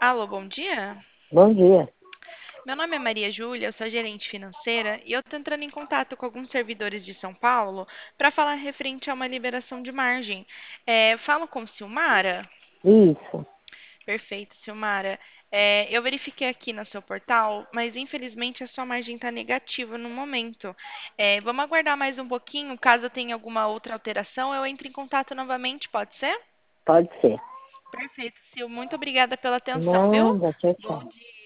Alô, bom dia. Bom dia. Meu nome é Maria Júlia, eu sou gerente financeira e eu estou entrando em contato com alguns servidores de São Paulo para falar referente a uma liberação de margem. Falo com Silmara? Isso. Perfeito, Silmara. Eu verifiquei aqui no seu portal, mas infelizmente a sua margem está negativa no momento. Vamos aguardar mais um pouquinho, caso tenha alguma outra alteração, eu entre em contato novamente, pode ser? Pode ser. Perfeito, Sil. Muito obrigada pela atenção, viu? Nada, tchau, Bom tchau. dia.